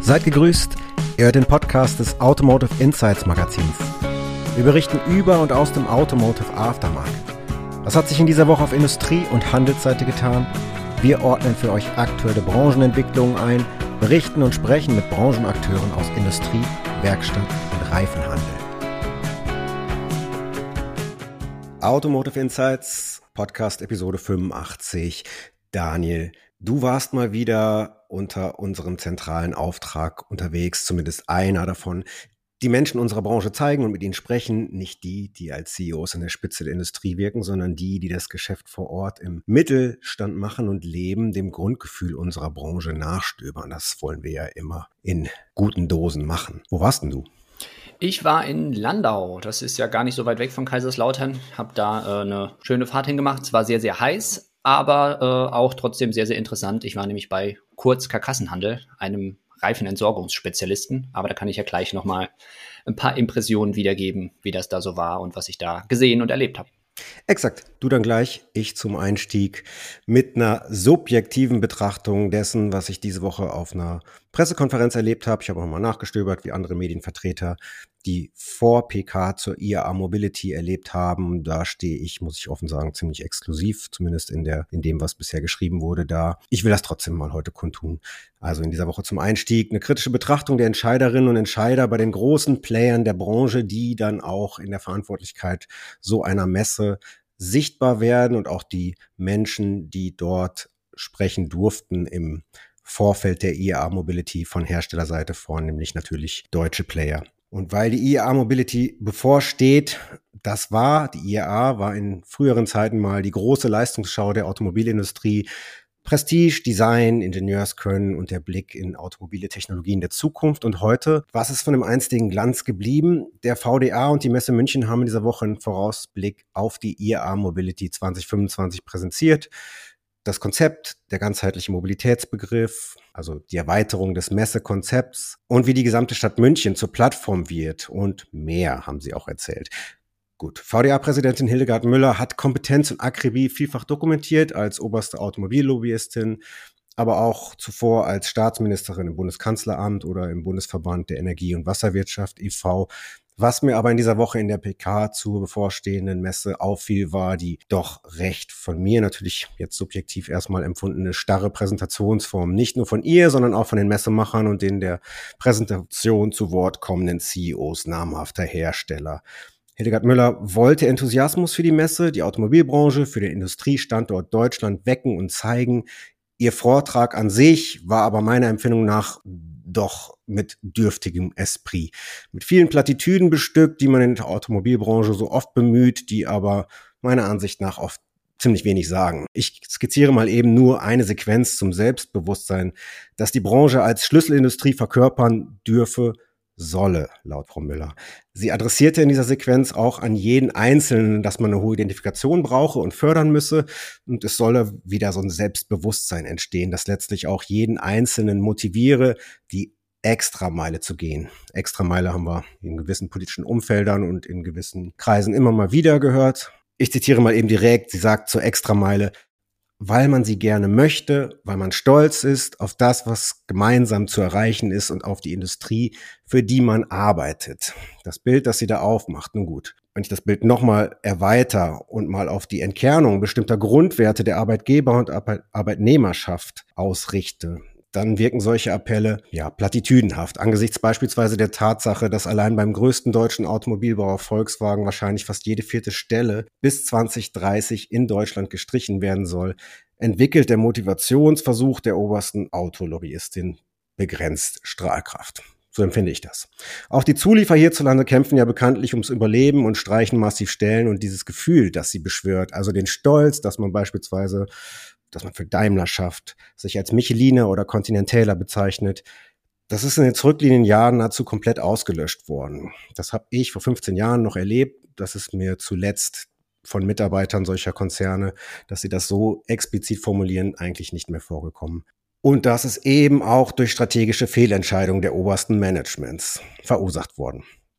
Seid gegrüßt, ihr hört den Podcast des Automotive Insights Magazins. Wir berichten über und aus dem Automotive Aftermarket. Was hat sich in dieser Woche auf Industrie- und Handelsseite getan? Wir ordnen für euch aktuelle Branchenentwicklungen ein, berichten und sprechen mit Branchenakteuren aus Industrie, Werkstatt und Reifenhandel. Automotive Insights, Podcast Episode 85. Daniel, du warst mal wieder unter unserem zentralen Auftrag unterwegs, zumindest einer davon. Die Menschen unserer Branche zeigen und mit ihnen sprechen, nicht die, die als CEOs an der Spitze der Industrie wirken, sondern die, die das Geschäft vor Ort im Mittelstand machen und leben, dem Grundgefühl unserer Branche nachstöbern. Das wollen wir ja immer in guten Dosen machen. Wo warst denn du? Ich war in Landau, das ist ja gar nicht so weit weg von Kaiserslautern, habe da eine schöne Fahrt hingemacht. Es war sehr, sehr heiß, aber auch trotzdem sehr, sehr interessant. Ich war nämlich bei Kurz Karkassenhandel, einem Reifenentsorgungsspezialisten, aber da kann ich ja gleich nochmal ein paar Impressionen wiedergeben, wie das da so war und was ich da gesehen und erlebt habe. Exakt, du dann gleich, ich zum Einstieg mit einer subjektiven Betrachtung dessen, was ich diese Woche auf einer Pressekonferenz erlebt habe. Ich habe auch mal nachgestöbert, wie andere Medienvertreter die vor PK zur IAA Mobility erlebt haben. Da stehe ich, muss ich offen sagen, ziemlich exklusiv, zumindest in dem, was bisher geschrieben wurde, da. Ich will das trotzdem mal heute kundtun. Also in dieser Woche zum Einstieg eine kritische Betrachtung der Entscheiderinnen und Entscheider bei den großen Playern der Branche, die dann auch in der Verantwortlichkeit so einer Messe sichtbar werden und auch die Menschen, die dort sprechen durften im Vorfeld der IAA Mobility von Herstellerseite, vornehmlich natürlich deutsche Player. Und weil die IAA Mobility bevorsteht, die IAA war in früheren Zeiten mal die große Leistungsschau der Automobilindustrie. Prestige, Design, Ingenieurskönnen und der Blick in automobile Technologien der Zukunft. Und heute, was ist von dem einstigen Glanz geblieben? Der VDA und die Messe München haben in dieser Woche einen Vorausblick auf die IAA Mobility 2025 präsentiert. Das Konzept, der ganzheitliche Mobilitätsbegriff, also die Erweiterung des Messekonzepts und wie die gesamte Stadt München zur Plattform wird und mehr haben sie auch erzählt. Gut, VDA-Präsidentin Hildegard Müller hat Kompetenz und Akribie vielfach dokumentiert als oberste Automobillobbyistin, aber auch zuvor als Staatsministerin im Bundeskanzleramt oder im Bundesverband der Energie- und Wasserwirtschaft e.V., Was mir aber in dieser Woche in der PK zur bevorstehenden Messe auffiel, war die doch recht von mir natürlich jetzt subjektiv erstmal empfundene starre Präsentationsform. Nicht nur von ihr, sondern auch von den Messemachern und den der Präsentation zu Wort kommenden CEOs namhafter Hersteller. Hildegard Müller wollte Enthusiasmus für die Messe, die Automobilbranche, für den Industriestandort Deutschland wecken und zeigen. Ihr Vortrag an sich war aber meiner Empfindung nach doch mit dürftigem Esprit. Mit vielen Plattitüden bestückt, die man in der Automobilbranche so oft bemüht, die aber meiner Ansicht nach oft ziemlich wenig sagen. Ich skizziere mal eben nur eine Sequenz zum Selbstbewusstsein, dass die Branche als Schlüsselindustrie verkörpern dürfe, solle, laut Frau Müller. Sie adressierte in dieser Sequenz auch an jeden Einzelnen, dass man eine hohe Identifikation brauche und fördern müsse. Und es solle wieder so ein Selbstbewusstsein entstehen, das letztlich auch jeden Einzelnen motiviere, die Extrameile zu gehen. Extrameile haben wir in gewissen politischen Umfeldern und in gewissen Kreisen immer mal wieder gehört. Ich zitiere mal eben direkt, sie sagt zur Extrameile: weil man sie gerne möchte, weil man stolz ist auf das, was gemeinsam zu erreichen ist und auf die Industrie, für die man arbeitet. Das Bild, das sie da aufmacht, nun gut. Wenn ich das Bild nochmal erweitere und mal auf die Entkernung bestimmter Grundwerte der Arbeitgeber- und Arbeitnehmerschaft ausrichte, dann wirken solche Appelle plattitüdenhaft. Angesichts beispielsweise der Tatsache, dass allein beim größten deutschen Automobilbauer Volkswagen wahrscheinlich fast jede 4. Stelle bis 2030 in Deutschland gestrichen werden soll, entwickelt der Motivationsversuch der obersten Autolobbyistin begrenzt Strahlkraft. So empfinde ich das. Auch die Zulieferer hierzulande kämpfen ja bekanntlich ums Überleben und streichen massiv Stellen, und dieses Gefühl, das sie beschwört, also den Stolz, dass man für Daimler schafft, sich als Micheliner oder Continentaler bezeichnet, das ist in den zurückliegenden Jahren nahezu komplett ausgelöscht worden. Das habe ich vor 15 Jahren noch erlebt. Das ist mir zuletzt von Mitarbeitern solcher Konzerne, dass sie das so explizit formulieren, eigentlich nicht mehr vorgekommen. Und das ist eben auch durch strategische Fehlentscheidungen der obersten Managements verursacht worden.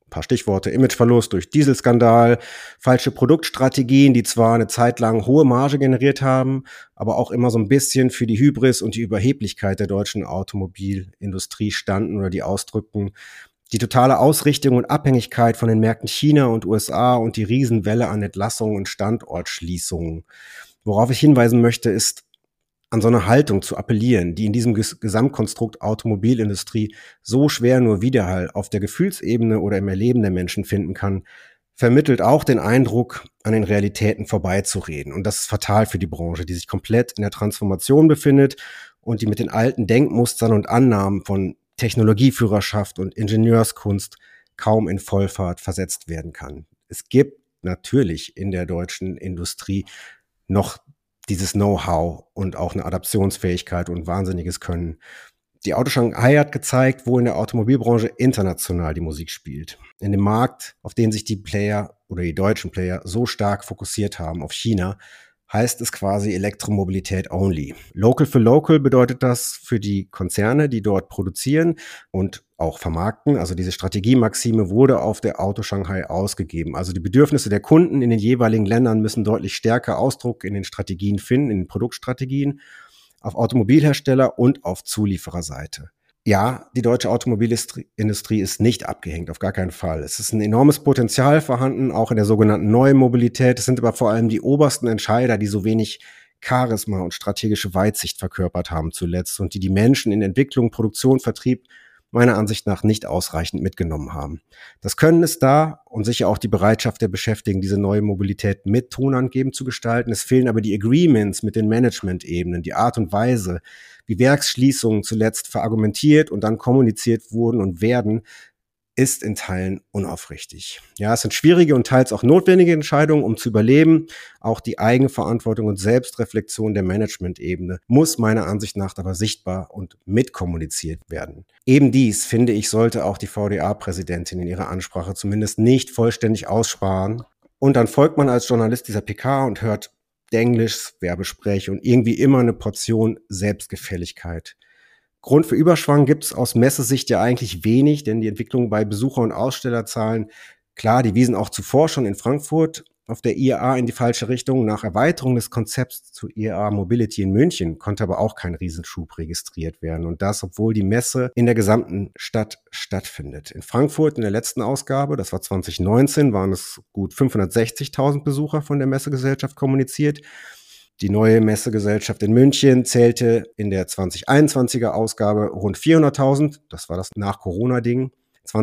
paar Stichworte: Imageverlust durch Dieselskandal, falsche Produktstrategien, die zwar eine Zeit lang hohe Marge generiert haben, aber auch immer so ein bisschen für die Hybris und die Überheblichkeit der deutschen Automobilindustrie standen oder die ausdrückten. Die totale Ausrichtung und Abhängigkeit von den Märkten China und USA und die Riesenwelle an Entlassungen und Standortschließungen. Worauf ich hinweisen möchte, ist, an so eine Haltung zu appellieren, die in diesem Gesamtkonstrukt Automobilindustrie so schwer nur Widerhall auf der Gefühlsebene oder im Erleben der Menschen finden kann, vermittelt auch den Eindruck, an den Realitäten vorbeizureden. Und das ist fatal für die Branche, die sich komplett in der Transformation befindet und die mit den alten Denkmustern und Annahmen von Technologieführerschaft und Ingenieurskunst kaum in Vollfahrt versetzt werden kann. Es gibt natürlich in der deutschen Industrie noch dieses Know-how und auch eine Adaptionsfähigkeit und wahnsinniges Können. Die Auto Shanghai hat gezeigt, wo in der Automobilbranche international die Musik spielt. In dem Markt, auf den sich die Player oder die deutschen Player so stark fokussiert haben, auf China, heißt es quasi Elektromobilität only. Local for local bedeutet das für die Konzerne, die dort produzieren und auch vermarkten. Also diese Strategiemaxime wurde auf der Auto Shanghai ausgegeben. Also die Bedürfnisse der Kunden in den jeweiligen Ländern müssen deutlich stärker Ausdruck in den Strategien finden, in den Produktstrategien, auf Automobilhersteller und auf Zuliefererseite. Ja, die deutsche Automobilindustrie ist nicht abgehängt, auf gar keinen Fall. Es ist ein enormes Potenzial vorhanden, auch in der sogenannten neuen Mobilität. Es sind aber vor allem die obersten Entscheider, die so wenig Charisma und strategische Weitsicht verkörpert haben zuletzt und die Menschen in Entwicklung, Produktion, Vertrieb meiner Ansicht nach nicht ausreichend mitgenommen haben. Das Können ist da und sicher auch die Bereitschaft der Beschäftigten, diese neue Mobilität mit tonangebend zu gestalten. Es fehlen aber die Agreements mit den Management-Ebenen, die Art und Weise, wie Werksschließungen zuletzt verargumentiert und dann kommuniziert wurden und werden, ist in Teilen unaufrichtig. Ja, es sind schwierige und teils auch notwendige Entscheidungen, um zu überleben. Auch die Eigenverantwortung und Selbstreflexion der Management-Ebene muss meiner Ansicht nach aber sichtbar und mitkommuniziert werden. Eben dies, finde ich, sollte auch die VDA-Präsidentin in ihrer Ansprache zumindest nicht vollständig aussparen. Und dann folgt man als Journalist dieser PK und hört Denglischs, Werbesprech und irgendwie immer eine Portion Selbstgefälligkeit. Grund für Überschwang gibt es aus Messesicht ja eigentlich wenig, denn die Entwicklung bei Besucher- und Ausstellerzahlen, klar, die wiesen auch zuvor schon in Frankfurt auf der IAA in die falsche Richtung. Nach Erweiterung des Konzepts zur IAA Mobility in München konnte aber auch kein Riesenschub registriert werden. Und das, obwohl die Messe in der gesamten Stadt stattfindet. In Frankfurt in der letzten Ausgabe, das war 2019, waren es gut 560.000 Besucher von der Messegesellschaft kommuniziert. Die neue Messegesellschaft in München zählte in der 2021er Ausgabe rund 400.000. Das war das Nach-Corona-Ding.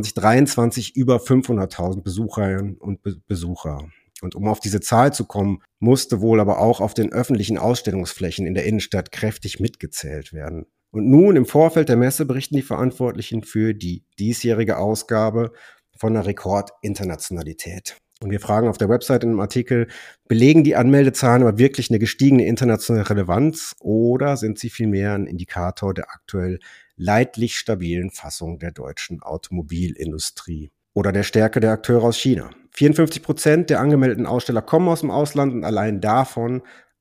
2023 über 500.000 Besucherinnen und Besucher. Und um auf diese Zahl zu kommen, musste wohl aber auch auf den öffentlichen Ausstellungsflächen in der Innenstadt kräftig mitgezählt werden. Und nun im Vorfeld der Messe berichten die Verantwortlichen für die diesjährige Ausgabe von einer Rekordinternationalität. Und wir fragen auf der Website in einem Artikel, belegen die Anmeldezahlen aber wirklich eine gestiegene internationale Relevanz oder sind sie vielmehr ein Indikator der aktuell leidlich stabilen Fassung der deutschen Automobilindustrie oder der Stärke der Akteure aus China? 54% der angemeldeten Aussteller kommen aus dem Ausland und allein davon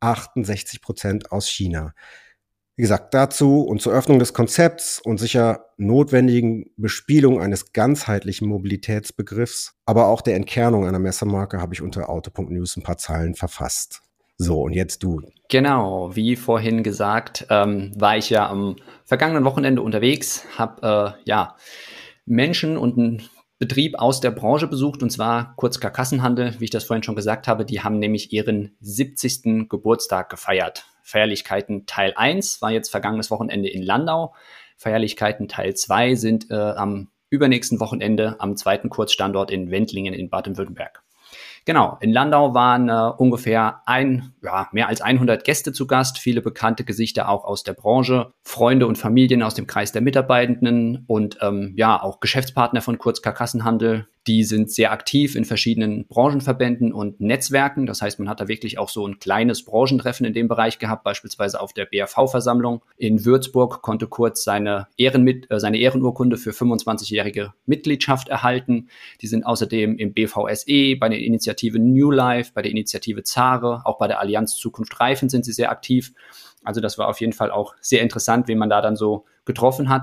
68% aus China. Wie gesagt, dazu und zur Öffnung des Konzepts und sicher notwendigen Bespielung eines ganzheitlichen Mobilitätsbegriffs, aber auch der Entkernung einer Messemarke habe ich unter auto.news ein paar Zeilen verfasst. So, und jetzt du. Genau, wie vorhin gesagt, war ich ja am vergangenen Wochenende unterwegs, habe Menschen und einen Betrieb aus der Branche besucht, und zwar Kurz Karkassenhandel, wie ich das vorhin schon gesagt habe. Die haben nämlich ihren 70. Geburtstag gefeiert. Feierlichkeiten Teil 1 war jetzt vergangenes Wochenende in Landau. Feierlichkeiten Teil 2 sind am übernächsten Wochenende am zweiten Kurzstandort in Wendlingen in Baden-Württemberg. Genau, in Landau waren ungefähr mehr als 100 Gäste zu Gast, viele bekannte Gesichter auch aus der Branche, Freunde und Familien aus dem Kreis der Mitarbeitenden und auch Geschäftspartner von Kurz Karkassenhandel. Die sind sehr aktiv in verschiedenen Branchenverbänden und Netzwerken. Das heißt, man hat da wirklich auch so ein kleines Branchentreffen in dem Bereich gehabt, beispielsweise auf der BAV-Versammlung. In Würzburg konnte Kurz seine Ehrenurkunde für 25-jährige Mitgliedschaft erhalten. Die sind außerdem im BVSE, bei der Initiative New Life, bei der Initiative Zare, auch bei der Allianz Zukunft Reifen sind sie sehr aktiv. Also das war auf jeden Fall auch sehr interessant, wen man da dann so getroffen hat.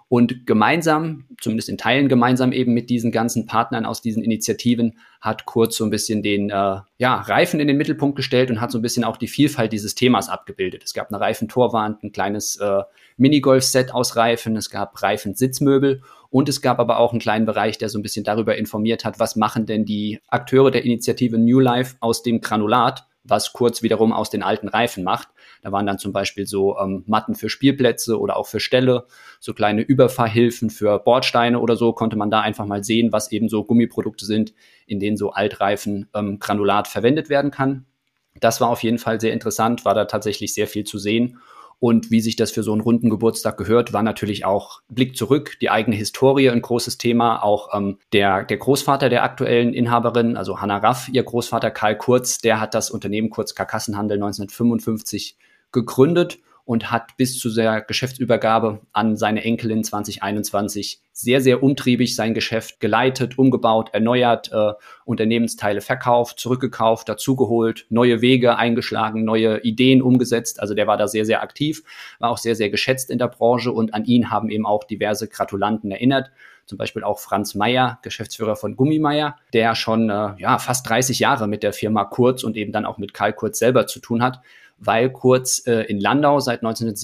Und gemeinsam, zumindest in Teilen gemeinsam eben mit diesen ganzen Partnern aus diesen Initiativen, hat Kurz so ein bisschen den Reifen in den Mittelpunkt gestellt und hat so ein bisschen auch die Vielfalt dieses Themas abgebildet. Es gab eine Reifentorwand, ein kleines Minigolf-Set aus Reifen, es gab Reifensitzmöbel und es gab aber auch einen kleinen Bereich, der so ein bisschen darüber informiert hat, was machen denn die Akteure der Initiative New Life aus dem Granulat, was Kurz wiederum aus den alten Reifen macht. Da waren dann zum Beispiel so Matten für Spielplätze oder auch für Ställe, so kleine Überfahrhilfen für Bordsteine oder so, konnte man da einfach mal sehen, was eben so Gummiprodukte sind, in denen so Altreifen Granulat verwendet werden kann. Das war auf jeden Fall sehr interessant, war da tatsächlich sehr viel zu sehen. Und wie sich das für so einen runden Geburtstag gehört, war natürlich auch Blick zurück, die eigene Historie ein großes Thema. Auch der Großvater der aktuellen Inhaberin, also Hannah Raff, ihr Großvater Karl Kurz, der hat das Unternehmen Kurz Karkassenhandel 1955 gegründet und hat bis zu der Geschäftsübergabe an seine Enkelin 2021 sehr, sehr umtriebig sein Geschäft geleitet, umgebaut, erneuert, Unternehmensteile verkauft, zurückgekauft, dazugeholt, neue Wege eingeschlagen, neue Ideen umgesetzt. Also der war da sehr, sehr aktiv, war auch sehr, sehr geschätzt in der Branche und an ihn haben eben auch diverse Gratulanten erinnert. Zum Beispiel auch Franz Meyer, Geschäftsführer von Gummimeier, der schon fast 30 Jahre mit der Firma Kurz und eben dann auch mit Karl Kurz selber zu tun hat, weil Kurz in Landau seit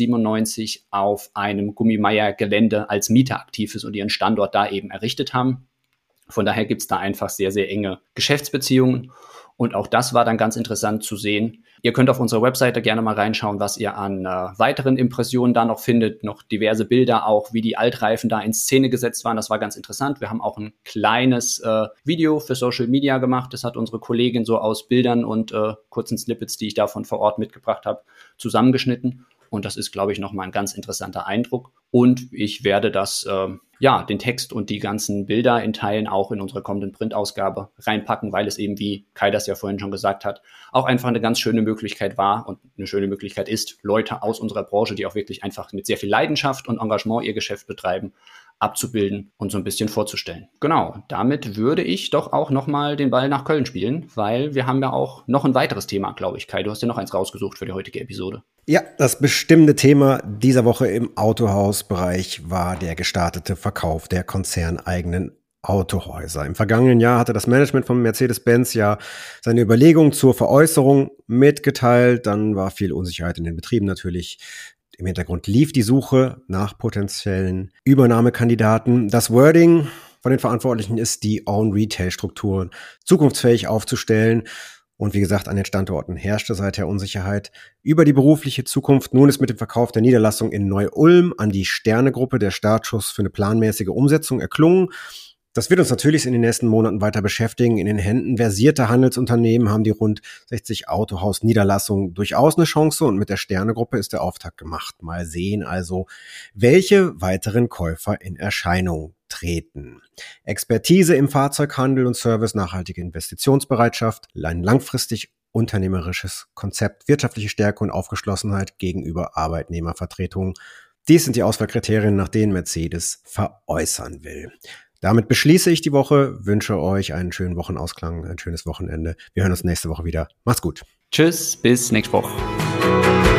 1997 auf einem Gummimeier-Gelände als Mieter aktiv ist und ihren Standort da eben errichtet haben. Von daher gibt es da einfach sehr, sehr enge Geschäftsbeziehungen. Und auch das war dann ganz interessant zu sehen. Ihr könnt auf unserer Webseite gerne mal reinschauen, was ihr an weiteren Impressionen da noch findet. Noch diverse Bilder, auch wie die Altreifen da in Szene gesetzt waren. Das war ganz interessant. Wir haben auch ein kleines Video für Social Media gemacht. Das hat unsere Kollegin so aus Bildern und kurzen Snippets, die ich da von vor Ort mitgebracht habe, zusammengeschnitten. Und das ist, glaube ich, nochmal ein ganz interessanter Eindruck. Und ich werde das, den Text und die ganzen Bilder in Teilen auch in unsere kommenden Printausgabe reinpacken, weil es eben, wie Kai das ja vorhin schon gesagt hat, auch einfach eine ganz schöne Möglichkeit war und eine schöne Möglichkeit ist, Leute aus unserer Branche, die auch wirklich einfach mit sehr viel Leidenschaft und Engagement ihr Geschäft betreiben, abzubilden und so ein bisschen vorzustellen. Genau, damit würde ich doch auch nochmal den Ball nach Köln spielen, weil wir haben ja auch noch ein weiteres Thema, glaube ich. Kai, du hast ja noch eins rausgesucht für die heutige Episode. Ja, das bestimmte Thema dieser Woche im Autohausbereich war der gestartete Verkauf der konzerneigenen Autohäuser. Im vergangenen Jahr hatte das Management von Mercedes-Benz ja seine Überlegungen zur Veräußerung mitgeteilt. Dann war viel Unsicherheit in den Betrieben natürlich. Im Hintergrund lief die Suche nach potenziellen Übernahmekandidaten. Das Wording von den Verantwortlichen ist, die Own-Retail-Strukturen zukunftsfähig aufzustellen. Und wie gesagt, an den Standorten herrschte seither Unsicherheit über die berufliche Zukunft. Nun ist mit dem Verkauf der Niederlassung in Neu-Ulm an die Sterne-Gruppe der Startschuss für eine planmäßige Umsetzung erklungen. Das wird uns natürlich in den nächsten Monaten weiter beschäftigen. In den Händen versierter Handelsunternehmen haben die rund 60 Autohaus-Niederlassungen durchaus eine Chance und mit der Sterne-Gruppe ist der Auftakt gemacht. Mal sehen also, welche weiteren Käufer in Erscheinung treten. Expertise im Fahrzeughandel und Service, nachhaltige Investitionsbereitschaft, ein langfristig unternehmerisches Konzept, wirtschaftliche Stärke und Aufgeschlossenheit gegenüber Arbeitnehmervertretungen. Dies sind die Auswahlkriterien, nach denen Mercedes veräußern will. Damit beschließe ich die Woche, wünsche euch einen schönen Wochenausklang, ein schönes Wochenende. Wir hören uns nächste Woche wieder. Macht's gut. Tschüss, bis nächste Woche.